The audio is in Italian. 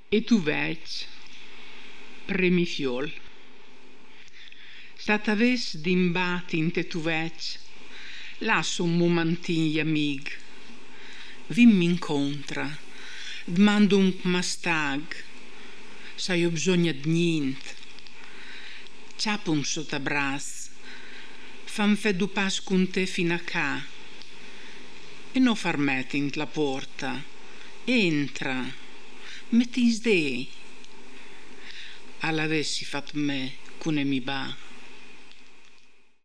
E tu veig, premi fiol. Stata ves d'imbat in te tu veig, lasso un momentin, amig. Vimmi incontra, dmando un mastag, sai ho bisogno di niente. Ciapum sotto bras, fan fe du pas con te fino a ca. E non far metti la porta, entra, metti in sdei. All'avessi fatto me, cune mi ba.